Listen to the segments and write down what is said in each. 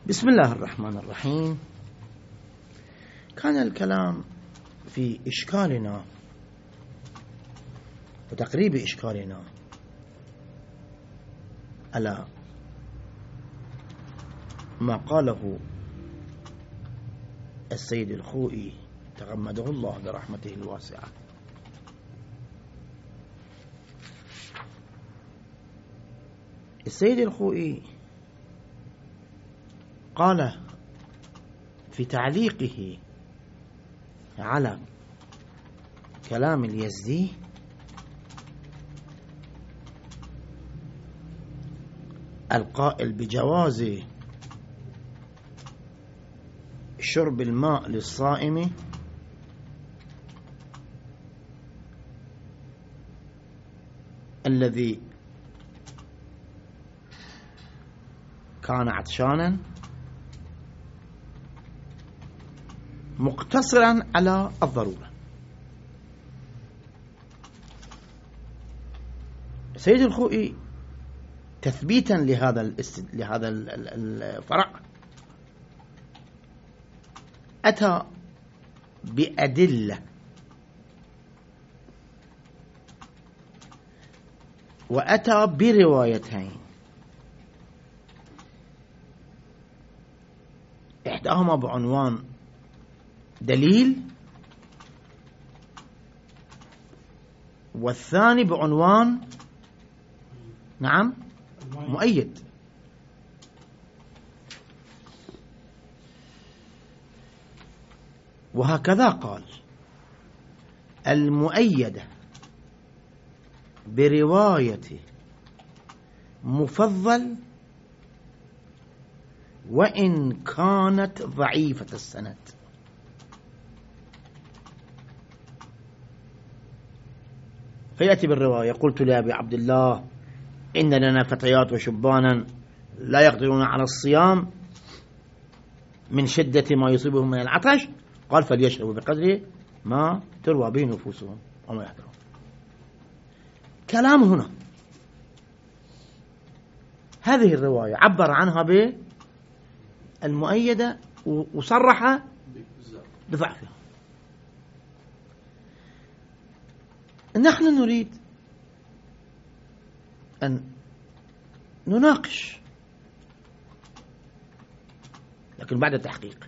بسم الله الرحمن الرحيم. كان الكلام في إشكالنا وتقريب إشكالنا على ما قاله السيد الخوئي تغمده الله برحمته الواسعة. السيد الخوئي قال في تعليقه على كلام اليزدي: القائل بجواز شرب الماء للصائم الذي كان عطشانا مقتصرا على الضرورة. سيد الخوئي تثبيتا لهذا الفرع أتى بأدلة وأتى بروايتين، إحداهما بعنوان دليل والثاني بعنوان مؤيد. وهكذا قال: المؤيدة برواية مفضل وإن كانت ضعيفة السند. فيأتي بالرواية: قلت لأبي عبد الله إن لنا فتيات وشبانا لا يقدرون على الصيام من شدة ما يصيبهم من العطش، قال فليشربوا بقدر ما تروى به نفوسهم وما يحضرون. كلام هنا هذه الرواية عبر عنها بالمؤيدة وصرح بضعفها. نحن نريد أن نناقش، لكن بعد تحقيق،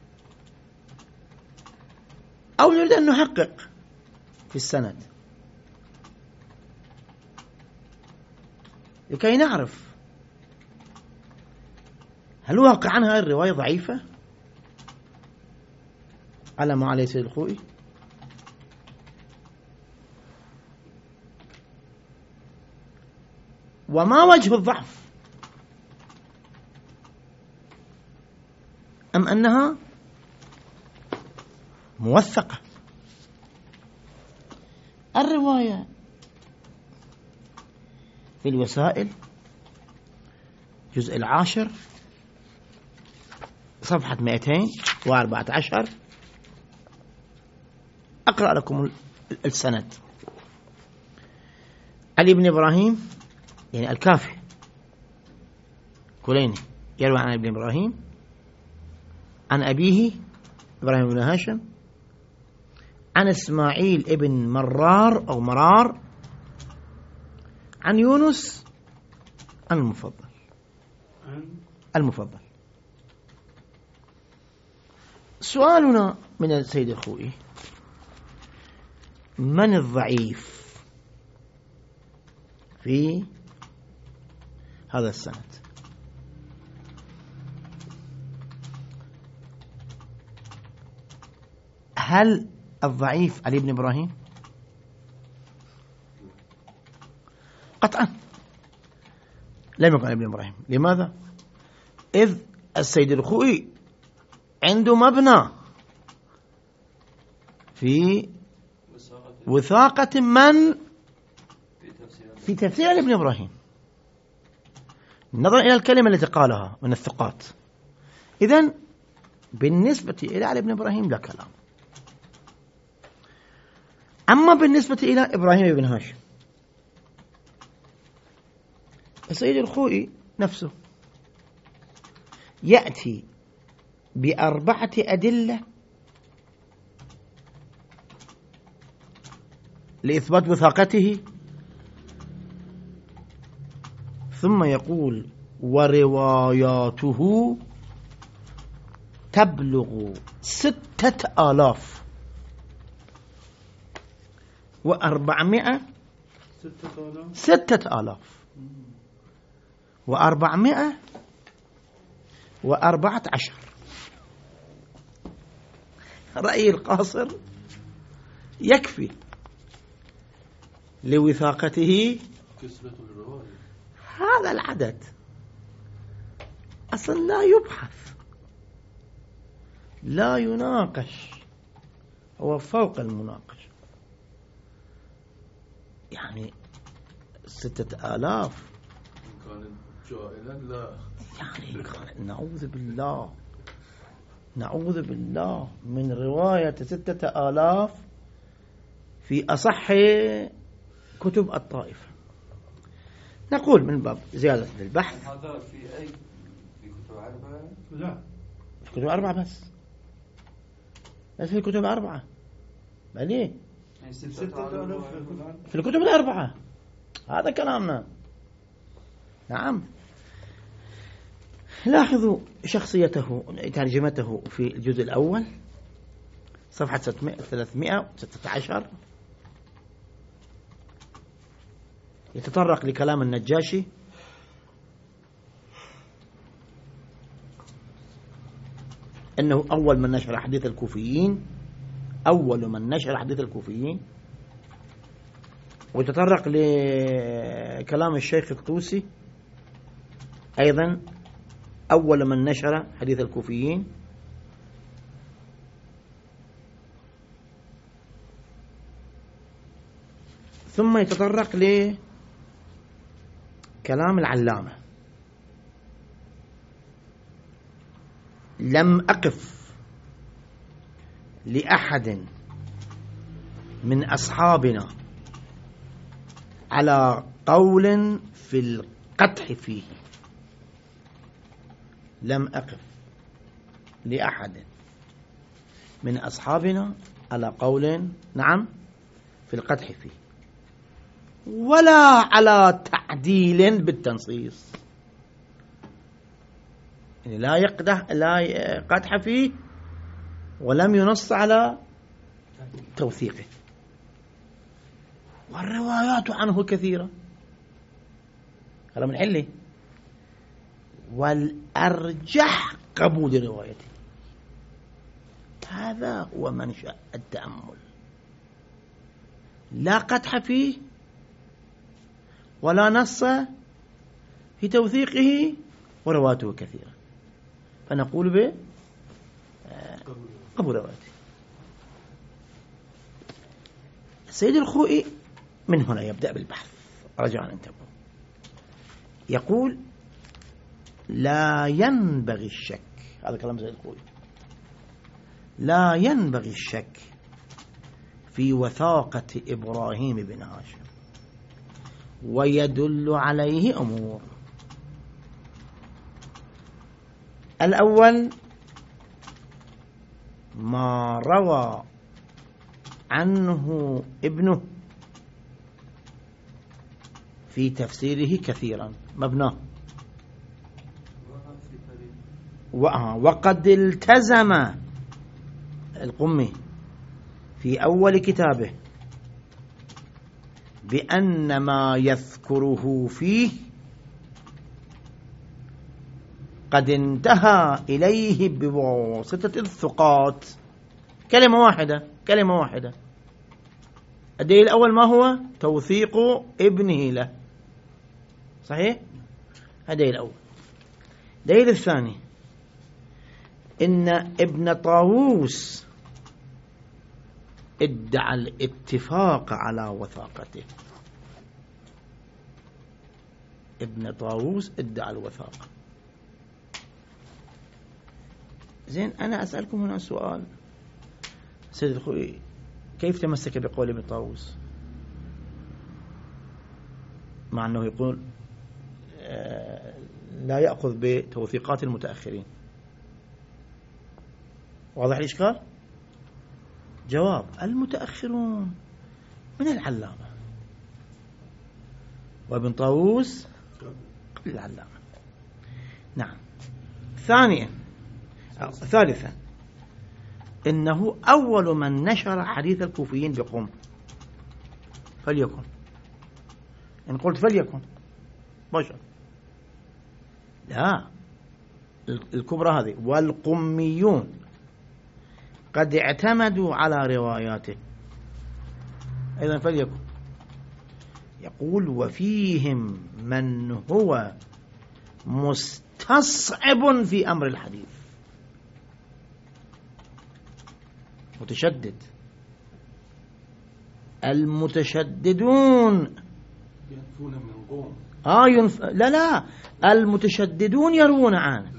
أو نريد أن نحقق في السند لكي نعرف هل واقعا هذه الرواية ضعيفة على ما عليه سيد الخوئي، وما وجه الضعف، أم أنها موثقة. الرواية في الوسائل جزء 10 صفحة 214 أقرأ لكم السند. علي بن إبراهيم يعني الكافي كليني يروي عن ابن إبراهيم عن أبيه إبراهيم بن هاشم عن إسماعيل ابن مرار أو مرار عن يونس عن المفضل. سؤالنا من السيد الخوئي: من الضعيف في هذا السند؟ هل الضعيف علي بن إبراهيم؟ قطعا لم يكن علي بن إبراهيم. لماذا؟ إذ السيد الخوئي عنده مبنى في وثاقة من في تفسير علي بن إبراهيم، نظرا إلى الكلمة التي قالها من الثقات. إذن بالنسبة إلى علي بن إبراهيم لا كلام. أما بالنسبة إلى إبراهيم بن هاشم السيد الخوئي نفسه يأتي ب4 أدلة لإثبات وثاقته، ثم يقول ورواياته تبلغ 6400 6414. رأي القاصر يكفي لوثاقته هذا العدد، أصلا لا يبحث لا يناقش، هو فوق المناقشة. يعني 6000 كان جائلا لا يعني نعوذ بالله من رواية 6000 في أصح كتب الطائفة. نقول من باب زيادة البحث هذا في أي في كتب 4؟ لا في كتب 4 بس في كتب 4 بعدين في الكتب 4 هذا كلامنا. نعم. لاحظوا شخصيته ترجمته في الجزء الأول صفحة 316 يتطرق لكلام النجاشي أنه أول من نشر حديث الكوفيين، وتطرق لكلام الشيخ الطوسي أيضا أول من نشر حديث الكوفيين، ثم يتطرق لكلام العلامة. لم أقف لأحد من أصحابنا على قول في القدح فيه. لم أقف لأحد من أصحابنا على قول نعم في القدح فيه، ولا على تعديل بالتنصيص. يعني لا قدح فيه ولم ينص على توثيقه. والروايات عنه كثيرة، هذا من علة، والأرجح قبول روايته. هذا هو منشأ التأمل. لا قدح فيه ولا نص في توثيقه ورواته كثيرة، فنقول به قبول روايته. السيد الخوئي من هنا يبدأ بالبحث. رجعنا انتبهوا، يقول لا ينبغي الشك، هذا كلام السيد الخوئي، لا ينبغي الشك في وثاقة إبراهيم بن هاشم، ويدل عليه أمور. الأول ما روى عنه ابنه في تفسيره كثيرا مبناه، وقد التزم القمي في أول كتابه بأن ما يذكره فيه قد انتهى إليه بواسطة الثقات. كلمة واحدة. الدليل الأول ما هو؟ توثيق ابنه له، صحيح؟ الدليل الأول. الدليل الثاني إن ابن طاووس ادعى الاتفاق على وثاقته. ابن طاووس ادعى الوثاقة. زين، أنا أسألكم هنا سؤال. سيد الخوئي كيف تمسك بقول ابن طاووس مع أنه يقول لا يأخذ بتوثيقات المتأخرين. واضح الإشكال؟ جواب: المتأخرون من العلامة، وابن طاووس قبل العلامة. نعم. ثالثا إنه أول من نشر حديث الكوفيين بقم. فليكن، إن قلت فليكن بشر، لا، الكبرى هذه. والقميون قد اعتمدوا على رواياته، أيضا فليكن. يقول: وفيهم من هو مستصعب في أمر الحديث، متشدد. المتشددون ينفون من قوم. لا، المتشددون يروون عنه،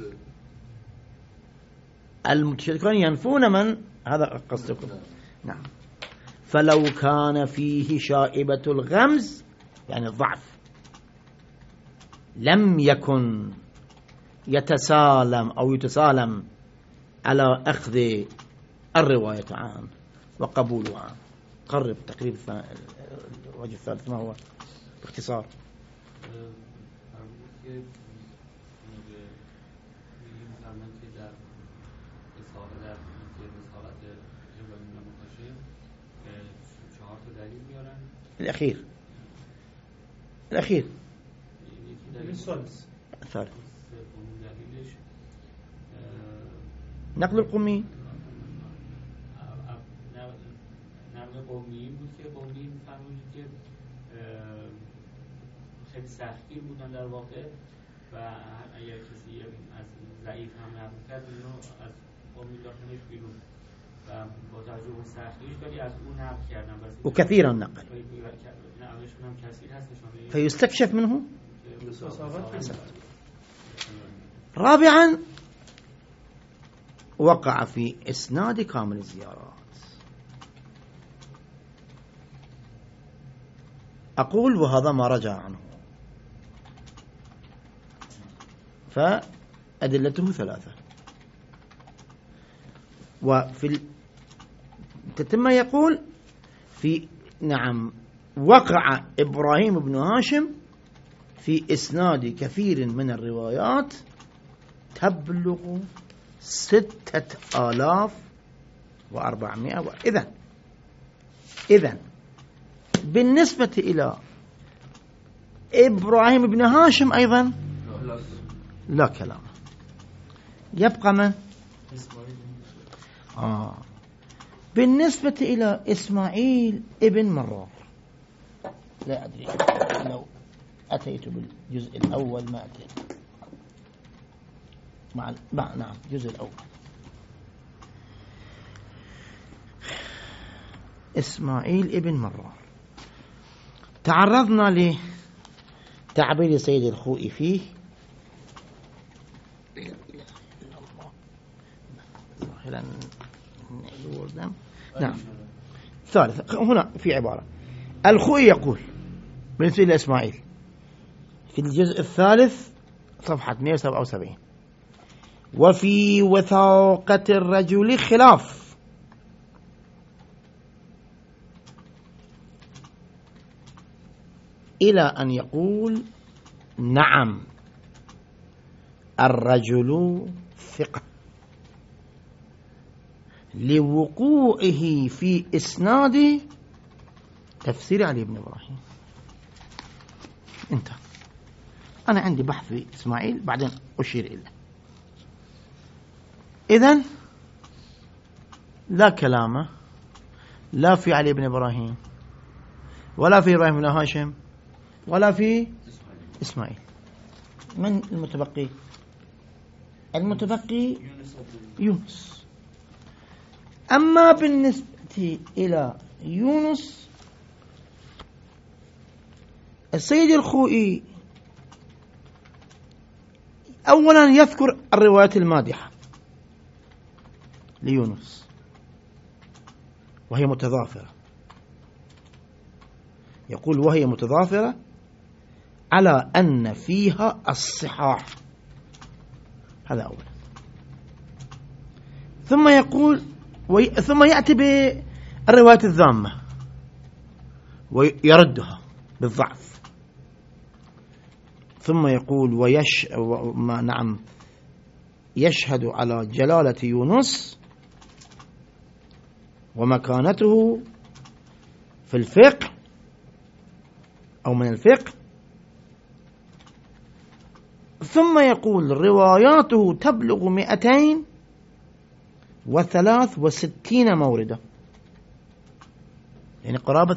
المتشددون ينفون من، هذا قصدكم. نعم. فلو كان فيه شائبة الغمز يعني الضعف لم يكن يتسالم على أخذ الرواية عنه وقبولها عنه. قرب تقريب الوجه الثالث ما هو باختصار؟ الأخير الثالث نقل القومي. نقل قومی بود که قومی می‌فهمید که خیلی سختگیر بودن در واقع و اگر کسی از ضعیف هم نقل کرد اینو از قومی داخلش بیرون و با توجه به سختگیرش ولی از اون نقل کردن وكثيرا نقل نقلشون هم کثیر هستش. فيستكشف منه. رابعا وقع في إسناد كامل الزيارات. أقول وهذا ما رجع عنه، فأدلته ثلاثة. وفي تتمة يقول نعم وقع إبراهيم بن هاشم في إسناد كثير من الروايات تبلغ 6400. إذن بالنسبة إلى إبراهيم بن هاشم أيضا لا كلام. يبقى من؟ بالنسبة إلى إسماعيل ابن مرار لا أدري لو أتيت بالجزء الأول ما أتيت نعم الجزء الأول. إسماعيل ابن مرار تعرضنا لتعبير سيد الخوئي فيه نعم. ثالث هنا في عبارة الخوئي يقول بالنسبة إلى إسماعيل في الجزء الثالث صفحة 177: وفي وثاقة الرجل خلاف، إلى أن يقول نعم الرجل ثقة لوقوعه في إسناد تفسير علي بن إبراهيم. انتهى. أنا عندي بحث في إسماعيل بعدين أشير إليه. إذن لا كلام لا في علي بن إبراهيم ولا في إبراهيم بن هاشم ولا في إسماعيل. من المتبقي؟ المتبقي يونس. أما بالنسبة إلى يونس السيد الخوئي أولا يذكر الروايات المادحة ليونس وهي متضافرة. يقول وهي متضافرة على أن فيها الصحاح هذا أولا. ثم يقول ثم يأتي بالرواية الذامة ويردها بالضعف. ثم يقول يشهد على جلالة يونس ومكانته في الفقه أو من الفقه. ثم يقول رواياته تبلغ 263 موردة، يعني قرابة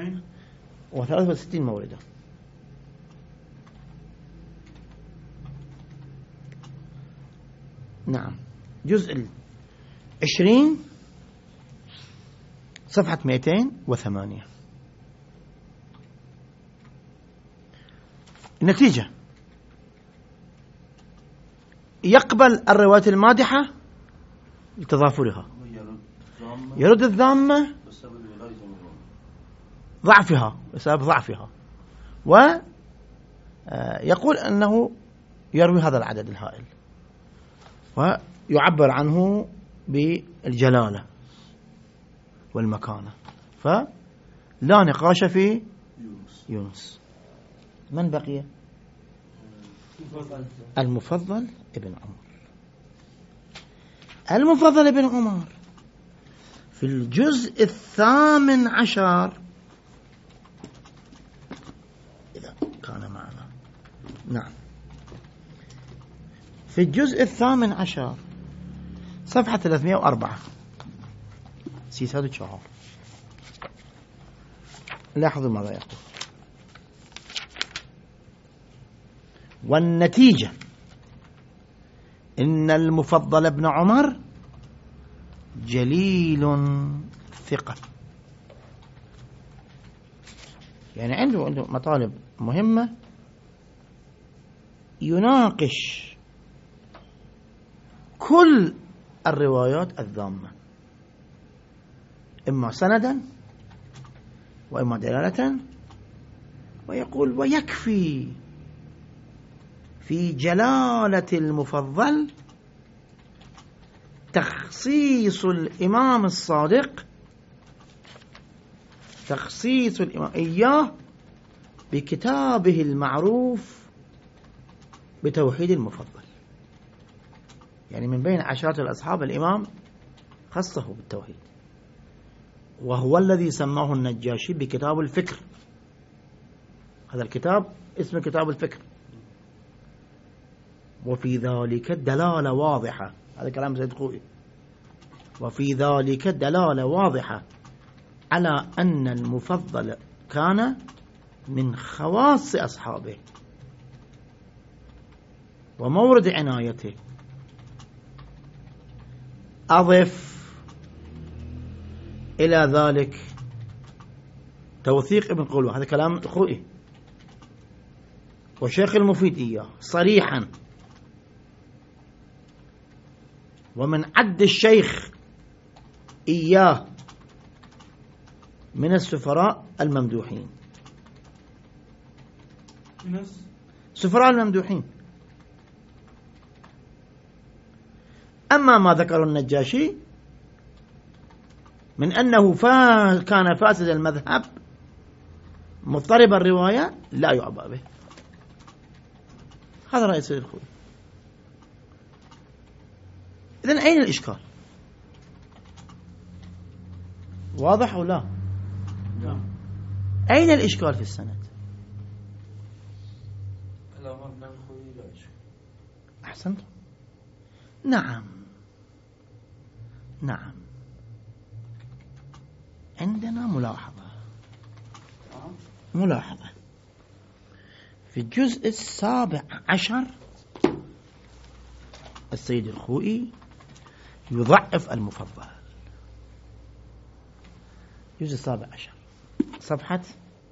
263 موردة. نعم، جزء 20 صفحة 208. النتيجة: يقبل الرواية المادحة لتضافرها، يرد الذامة ضعفها بسبب ضعفها، ويقول أنه يروي هذا العدد الهائل ويعبر عنه بالجلالة والمكانة. فلا نقاش في يونس. من بقي؟ المفضل ابن عمر. المفضل ابن عمر في الجزء 18 إذا كان معنا. نعم، في الجزء 18 صفحة 304 سيساد الشهر. لاحظوا ماذا يقول: والنتيجة إن المفضل ابن عمر جليل ثقة، يعني عنده مطالب مهمة يناقش كل الروايات الذامة، إما سندا وإما دلالة، ويقول ويكفي في جلالة المفضل تخصيص الإمام الصادق، تخصيص الإمام إياه بكتابه المعروف بتوحيد المفضل. يعني من بين عشرات الأصحاب الإمام خصه بالتوحيد، وهو الذي سماه النجاشي بكتاب الفكر. هذا الكتاب اسمه كتاب الفكر، وفي ذلك دلالة واضحة. هذا كلام سيد خوئي. وفي ذلك دلالة واضحة على أن المفضل كان من خواص أصحابه ومورد عنايته. أضف إلى ذلك توثيق ابن قلوة، هذا كلام الخوئي وشيخ المفيد إياه صريحا، ومن عد الشيخ إياه من السفراء الممدوحين. سفراء الممدوحين. أما ما ذكر النجاشي من أنه كان فاسد المذهب مضطرب الرواية لا يعبأ به. هذا رأي سيد الخوئي. إذن أين الإشكال؟ واضح أو لا؟ أين الإشكال في السند؟ أحسنت. نعم نعم، عندنا ملاحظة في الجزء 17 السيد الخوئي يضعف المفضل. الجزء 17 صفحة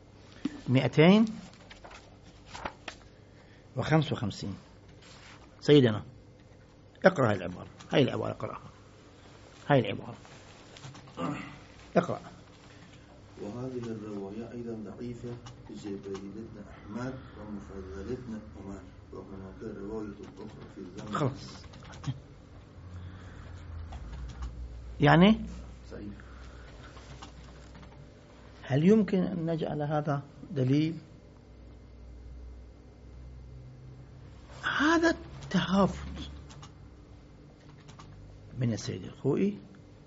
255. سيدنا اقرأ هاي العبارة، هاي العبارة اقرأها، هاي العبارة اقرأ. وهذه الرواية أيضا ضعيفة في جبريل بن أحمد ومفضل بن عمر. خلاص يعني هل يمكن أن نجعل هذا دليل؟ هذا التهافت من السيد الخوئي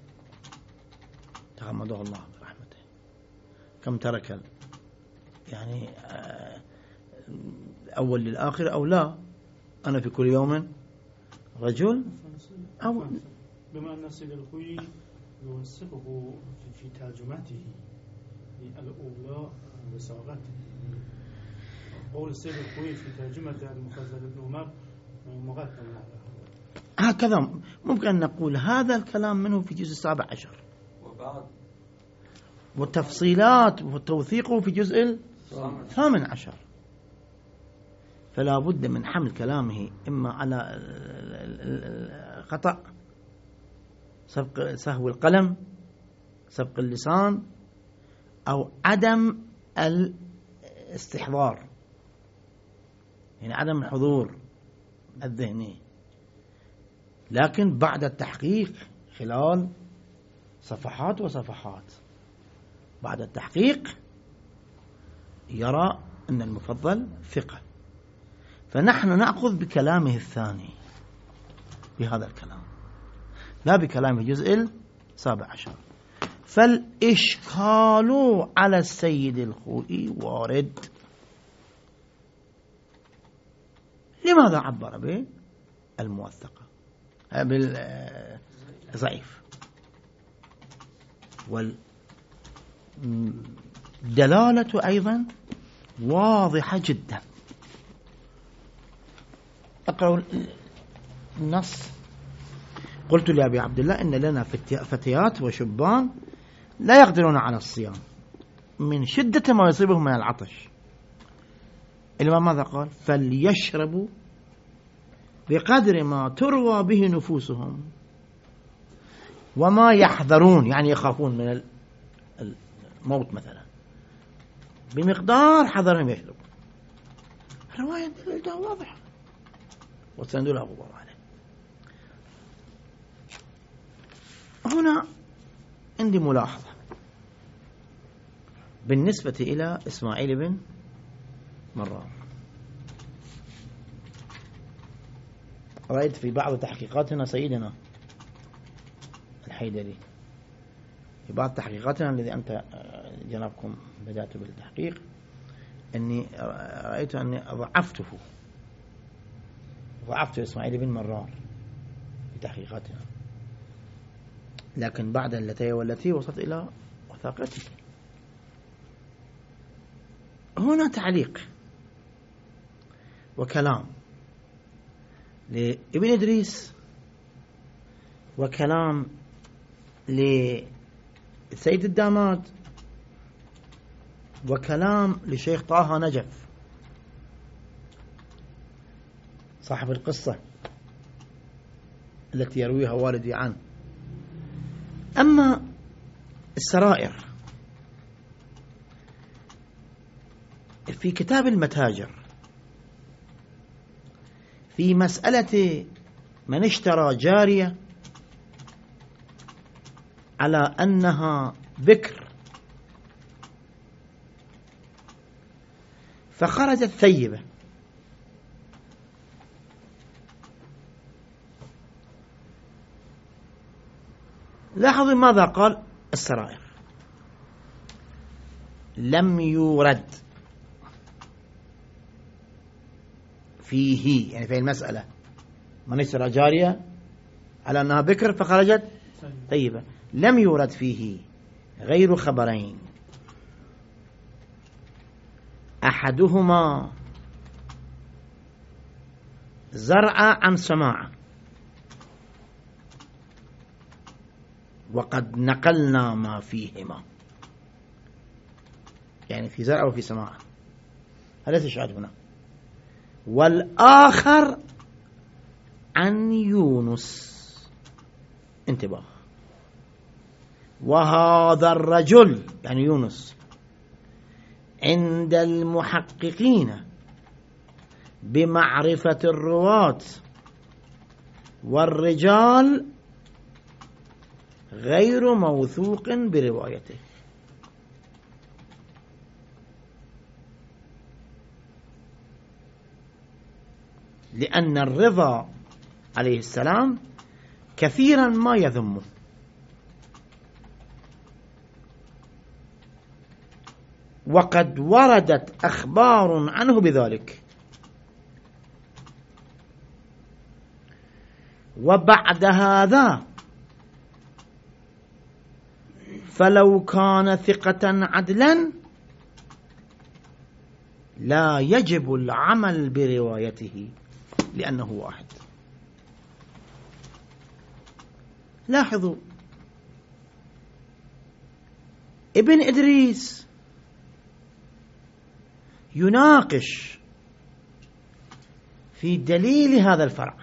تغمده الله برحمته، كم ترك يعني أول للآخر أو لا، أنا في كل يوم رجل أو بما أن السيد الخوئي يوثقه في ترجمته الأولى وساقته، قول السيد الخوئي في ترجمة المفضل بن عمر مقدم هكذا ممكن أن نقول هذا الكلام منه في جزء 17 والتفصيلات وتوثيقه في جزء 18، فلا بد من حمل كلامه إما على خطأ سهو القلم سبق اللسان أو عدم الاستحضار، يعني عدم الحضور الذهني، لكن بعد التحقيق خلال صفحات وصفحات بعد التحقيق يرى أن المفضل ثقة، فنحن نأخذ بكلامه الثاني بهذا الكلام لا بكلامه جزء 17. فالإشكال على السيد الخوئي وارد. لماذا عبر به الموثقة بالضعيف؟ والدلالة أيضا واضحة جدا. أقرأ النص: قلت لأبي عبد الله إن لنا فتيات وشبان لا يقدرون على الصيام من شدة ما يصيبهم من العطش. الإمام ماذا قال؟ فليشربوا بقدر ما تروى به نفوسهم وما يحذرون، يعني يخافون من الموت مثلا، بمقدار حذرهم يشربون. الرواية واضحة والسند له غبار عليه. هنا عندي ملاحظة بالنسبة إلى إسماعيل بن مرار. رأيت في بعض تحقيقاتنا سيدنا الحيدري، في بعض تحقيقاتنا الذي أنت جنابكم بدأت بالتحقيق، أني رأيت أني ضعفت إسماعيل بن مرار في تحقيقاتنا، لكن بعد التي وصلت إلى وثاقته. هنا تعليق وكلام لابن إدريس وكلام لسيد الداماد وكلام لشيخ طه نجف صاحب القصة التي يرويها والدي عنه. أما السرائر في كتاب المتاجر في مسألة من اشترى جارية على أنها بكر فخرجت ثيبة، لاحظوا ماذا قال السرائر: لم يورد فيه، يعني في المسألة من اشترى جارية على أنها بكر فخرجت ثيبة، لم يورد فيه غير خبرين: أحدهما زرع عن سماع، وقد نقلنا ما فيهما، يعني في زرع وفي سماع، هذا تشاهد هنا. والآخر عن يونس، انتباه، وهذا الرجل يعني يونس عند المحققين بمعرفة الرواة والرجال غير موثوق بروايته. لأن الرضا عليه السلام كثيرا ما يذمه، وقد وردت أخبار عنه بذلك. وبعد هذا فلو كان ثقة عدلا لا يجب العمل بروايته لأنه واحد. لاحظوا ابن إدريس يناقش في دليل هذا الفرع.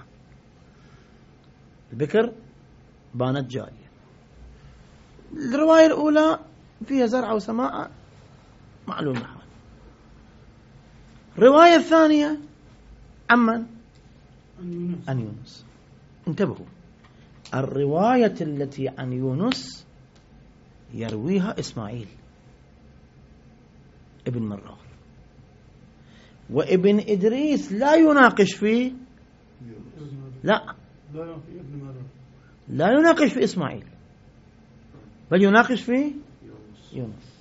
البكر بانت جارية، الرواية الأولى فيها زرع وسماء معلوم نحو. الرواية الثانية عمن؟ عن يونس. انتبهوا، الرواية التي عن يونس يرويها إسماعيل ابن مرار، وابن إدريس لا يناقش فيه، لا يناقش في إسماعيل، بل يناقش في يونس.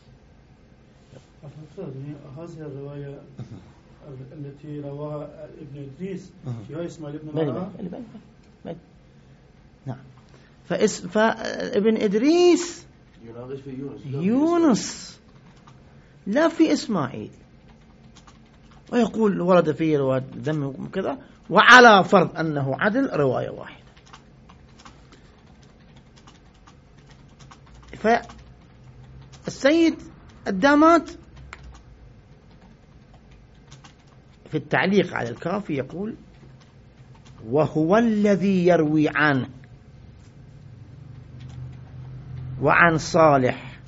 هذه الرواية التي رواها ابن إدريس فيها إسماعيل ابن مرار. نعم. فابن إدريس يناقش في يونس لا في إسماعيل، ويقول ورد فيه رواية ذم كذا، وعلى فرض أنه عدل رواية واحدة. فالسيد الدامات في التعليق على الكافي يقول: وهو الذي يروي عنه وعن صالح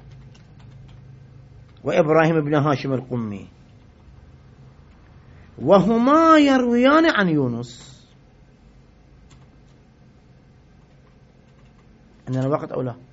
وإبراهيم بن هاشم القمي، وهما يرويان عن يونس. عندنا وقت أو لا؟